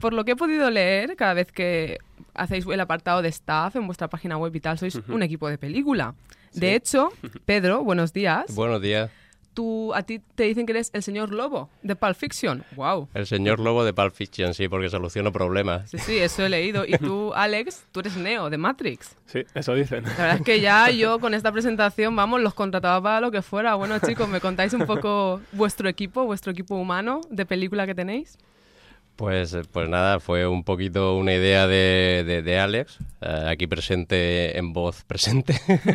por lo que he podido leer, cada vez que hacéis el apartado de staff en vuestra página web y tal, sois un equipo de película. Sí. De hecho, Pedro, buenos días. Buenos días. A ti te dicen que eres el señor Lobo de Pulp Fiction. ¡Wow! El señor Lobo de Pulp Fiction, sí, porque soluciono problemas. Sí, eso he leído. Y tú, Alex, tú eres Neo de Matrix. Sí, eso dicen. La verdad es que ya yo con esta presentación, vamos, los contrataba para lo que fuera. Bueno, chicos, ¿me contáis un poco vuestro equipo humano de película que tenéis? Pues nada, fue un poquito una idea de Alex, aquí presente en voz presente.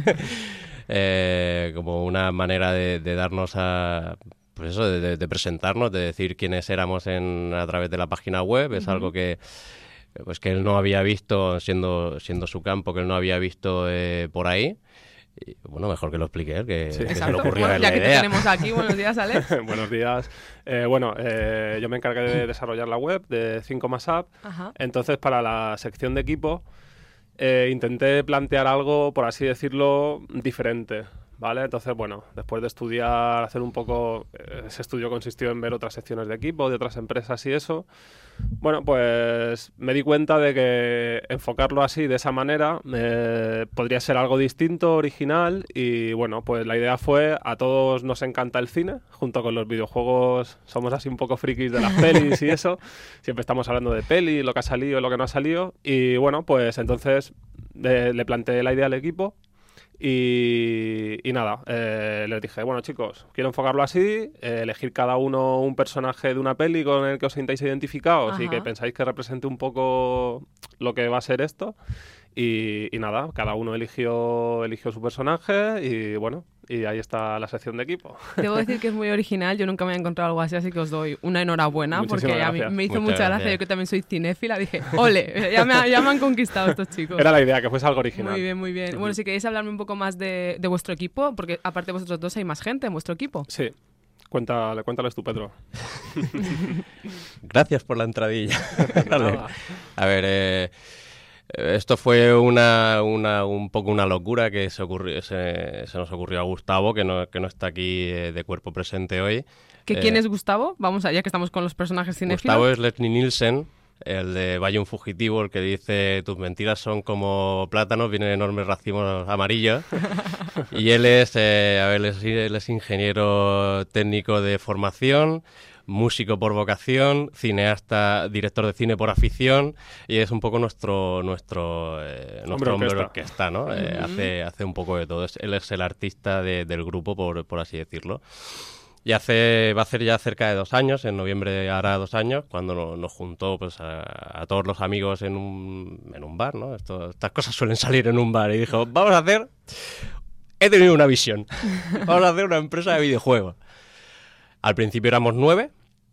Como una manera de darnos pues eso, de presentarnos, de decir quiénes éramos a través de la página web. Es algo que él no había visto, siendo su campo, que él no había visto por ahí. Y, bueno, mejor que lo explique él, que se le ocurrió bueno, la ya que idea. te tenemos aquí, buenos días, Alex. Buenos días. Yo me encargué de desarrollar la web de 5MASApp. Ajá. Entonces, para la sección de equipo, intenté plantear algo, por así decirlo, diferente, ¿vale? Entonces, bueno, después de estudiar, hacer un poco... ese estudio consistió en ver otras secciones de equipo, de otras empresas y eso. Bueno, pues me di cuenta de que enfocarlo así, de esa manera, podría ser algo distinto, original, y bueno, pues la idea fue, a todos nos encanta el cine, junto con los videojuegos somos así un poco frikis de las pelis y eso, siempre estamos hablando de peli, lo que ha salido, lo que no ha salido, y bueno, pues entonces le planteé la idea al equipo. Y nada, les dije, bueno chicos, quiero enfocarlo así, elegir cada uno un personaje de una peli con el que os sintáis identificados y que pensáis que represente un poco lo que va a ser esto. Y nada, cada uno eligió su personaje y bueno, y ahí está la sección de equipo. Debo decir que es muy original, yo nunca me he encontrado algo así que os doy una enhorabuena. Muchísimas porque gracias. a mí me hizo Muchas mucha gracia, gracias. yo que también soy cinéfila, dije, ole, ya me han conquistado estos chicos. Era la idea, que fuese algo original. Muy bien, muy bien. Bueno, si queréis hablarme un poco más de vuestro equipo, porque aparte de vosotros dos hay más gente en vuestro equipo. Sí, cuéntales tú, Pedro. Gracias por la entradilla. Vale. Nada. A ver, esto fue un poco una locura que se nos ocurrió a Gustavo, que no está aquí de cuerpo presente hoy. ¿Quién es Gustavo? Vamos allá que estamos con los personajes cinéfilos. Gustavo es Leslie Nielsen, el de Vaya un fugitivo, el que dice tus mentiras son como plátanos, vienen enormes racimos amarillos. Y él es ingeniero técnico de formación, músico por vocación, cineasta, director de cine por afición, y es un poco nuestro hombre orquesta, ¿no? Hace un poco de todo. Él es el artista del grupo, por así decirlo. Y va a hacer ya cerca de 2 años, en noviembre hará 2 años, cuando nos juntó pues a todos los amigos en un bar, ¿no? Estas cosas suelen salir en un bar, y dijo, he tenido una visión, vamos a hacer una empresa de videojuegos. Al principio éramos 9,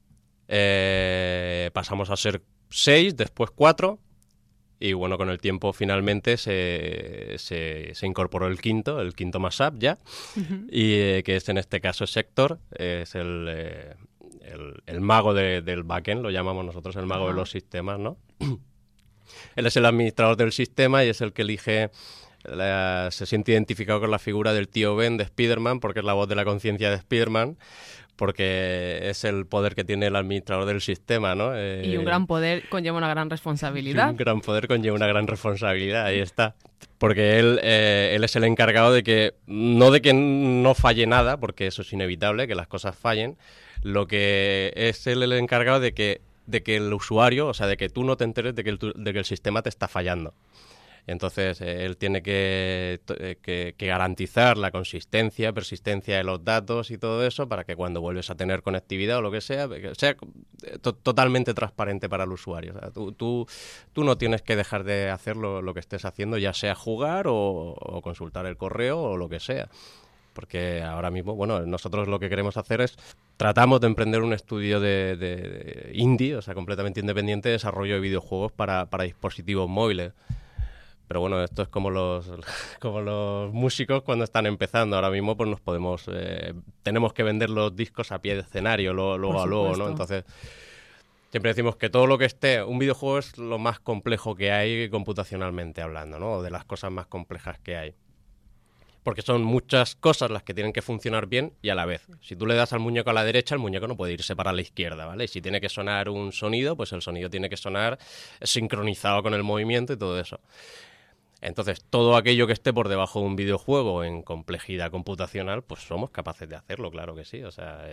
pasamos a ser 6, después 4, y bueno, con el tiempo finalmente se incorporó el quinto MASAP ya, y que es en este caso Sector, es el mago del backend, lo llamamos nosotros, el mago de los sistemas, ¿no? Él es el administrador del sistema y es el que elige... se siente identificado con la figura del tío Ben de Spider-Man, porque es la voz de la conciencia de Spider-Man, porque es el poder que tiene el administrador del sistema, ¿no? Y un gran poder conlleva una gran responsabilidad. Un gran poder conlleva una gran responsabilidad, ahí está. Porque él es el encargado de que no falle nada, porque eso es inevitable, que las cosas fallen. Lo que es él el encargado de que el usuario, o sea, de que tú no te enteres de que el sistema te está fallando. Entonces, él tiene que garantizar la consistencia, persistencia de los datos y todo eso para que cuando vuelves a tener conectividad o lo que sea totalmente transparente para el usuario. O sea, tú no tienes que dejar de hacer lo que estés haciendo, ya sea jugar o consultar el correo o lo que sea. Porque ahora mismo, bueno, nosotros lo que queremos hacer es, tratamos de emprender un estudio de indie, o sea, completamente independiente, de desarrollo de videojuegos para dispositivos móviles. Pero bueno, esto es como los músicos cuando están empezando. Ahora mismo pues tenemos que vender los discos a pie de escenario, luego a luego, ¿no? Entonces, siempre decimos que todo lo que un videojuego es lo más complejo que hay computacionalmente hablando, ¿no? De las cosas más complejas que hay. Porque son muchas cosas las que tienen que funcionar bien y a la vez. Si tú le das al muñeco a la derecha, el muñeco no puede irse para la izquierda, ¿vale? Y si tiene que sonar un sonido, pues el sonido tiene que sonar sincronizado con el movimiento y todo eso. Entonces, todo aquello que esté por debajo de un videojuego en complejidad computacional, pues somos capaces de hacerlo, claro que sí. O sea,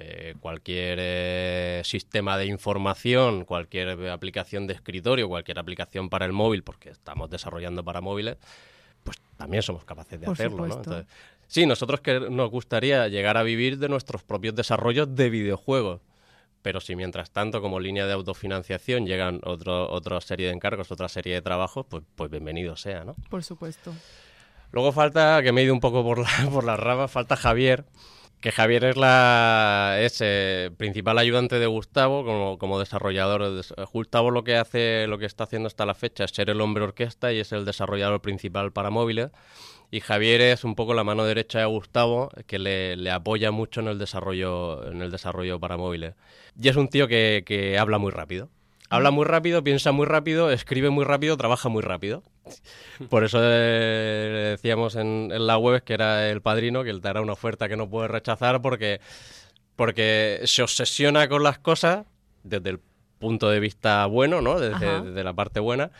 cualquier sistema de información, cualquier aplicación de escritorio, cualquier aplicación para el móvil, porque estamos desarrollando para móviles, pues también somos capaces de Por hacerlo, ¿no? supuesto. Entonces, sí, nosotros que nos gustaría llegar a vivir de nuestros propios desarrollos de videojuegos. Pero si mientras tanto, como línea de autofinanciación, llegan otra serie de encargos, otra serie de trabajos, pues bienvenido sea, ¿no? Por supuesto. Luego falta, que me he ido un poco por las ramas, falta Javier, que Javier es principal ayudante de Gustavo como desarrollador. Gustavo lo que está haciendo hasta la fecha es ser el hombre orquesta y es el desarrollador principal para móviles. Y Javier es un poco la mano derecha de Gustavo, que le apoya mucho en el desarrollo para móviles. Y es un tío que habla muy rápido. Habla muy rápido, piensa muy rápido, escribe muy rápido, trabaja muy rápido. Por eso decíamos en la web que era el padrino, que él te hará una oferta que no puede rechazar porque se obsesiona con las cosas desde el punto de vista bueno, ¿no? Desde la parte buena.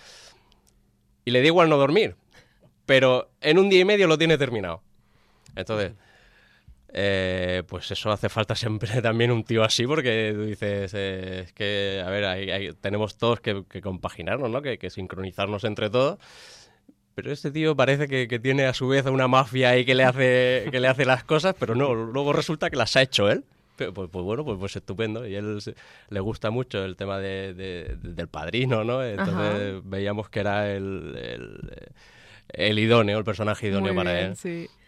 Y le da igual no dormir. Pero en un día y medio lo tiene terminado. Entonces, pues eso hace falta siempre también un tío así, porque tú dices, es que, a ver, tenemos todos que compaginarnos, ¿no? Que sincronizarnos entre todos. Pero este tío parece que tiene a su vez una mafia ahí que le hace las cosas, pero no, luego resulta que las ha hecho él. Pues bueno, pues estupendo. Y a él le gusta mucho el tema del padrino, ¿no? Entonces veíamos que era el idóneo, el personaje idóneo Muy para bien, él. Sí.